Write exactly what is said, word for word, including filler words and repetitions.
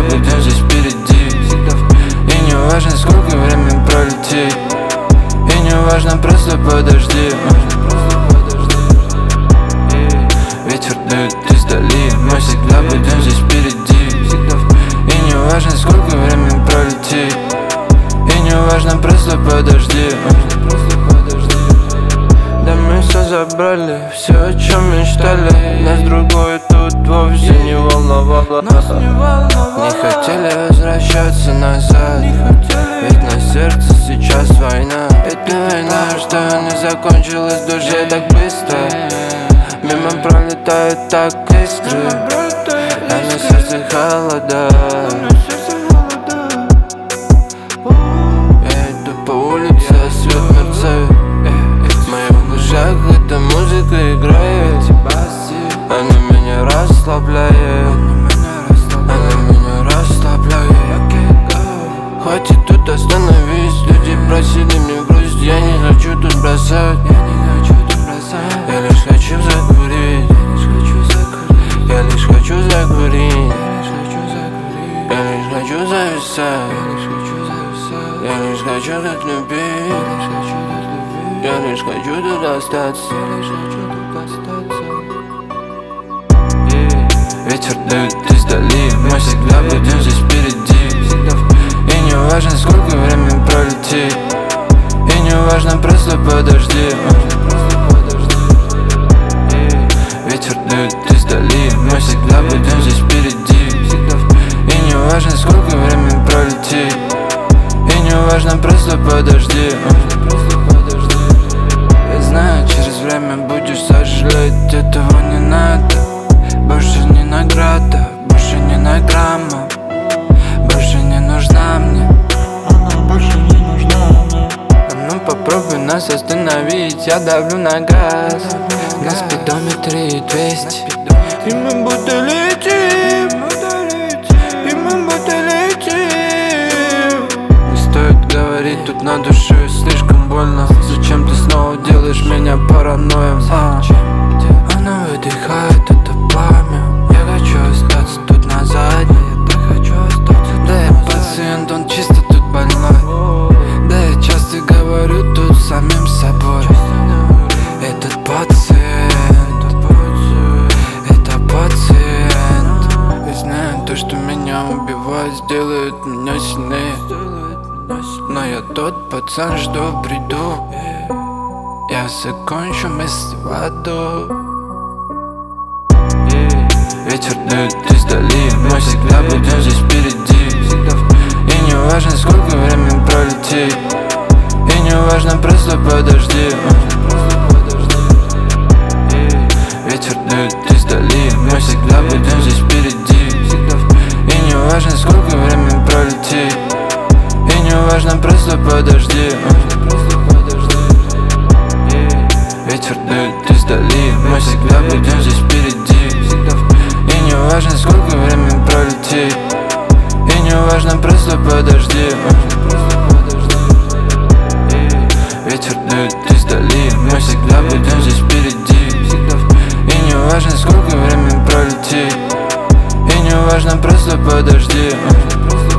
всегда будем здесь впереди. И не важно, сколько времени пролетит. И не важно, просто подожди. Ветер дует издали, мы всегда будем здесь впереди. И не важно, сколько времени пролетит. И не важно, просто подожди. Да мы все забрали, все, о чем мечтали. Нас другое тут вовсе не волновало. Не хотели возвращаться назад, ведь на сердце сейчас война. Эта война, что не закончилась в душе так быстро. Мимо пролетают так искры, а на сердце холода. Я иду по улице, а свет мерцает. В моих ушах эта музыка играет. Она меня расслабляет. Она меня расслабляет. Хватит тут остановись. Люди просили мне грусть, я не хочу тут бросать. Я лишь хочу закурить. Я лишь хочу закурить. Я лишь хочу зависать. Я лишь хочу тут любить. Я лишь хочу тут остаться. Ветер дует издали, мы всегда будем здесь впереди. И не важно, сколько времени пролетит. И не важно, просто подожди. Ветер дует издали, мы всегда будем здесь впереди. И не важно, сколько времени пролетит. И не важно, просто подожди. Я знаю, через время будешь сожалеть, этого не надо. Больше не награда, больше не на грамма. Больше не нужна мне. Она больше не нужна мне. А ну попробуй нас остановить, я давлю на газ. На спидометре двести. И мы будто летим. И мы будто летим. Не стоит говорить тут на душе, слишком больно. Зачем ты снова делаешь меня параноем? А, она выдыхает это пламя. Я хочу остаться тут на задней. Я так хочу остаться. Да я пациент, он чисто тут больной. Да я часто говорю тут с самим собой. Этот пациент, это пациент. И знаю, то, что меня убивает, сделает меня сильнее. Но я тот пацан, что приду. Я закончу вместе в аду. Ветер дует издали, мы всегда будем здесь впереди. И не важно, сколько времени пролетит. И не важно, просто подожди. Ветер дует издали, мы всегда будем здесь впереди. И не важно, сколько времени пролетит. И не важно, просто подожди. Ветер дует издали, мы всегда будем здесь впереди. И не важно, сколько времени пролетит. И не важно, просто подожди. Ветер дует издали, мы всегда будем здесь впереди. И не важно, сколько времени пролетит. И не важно, просто подожди.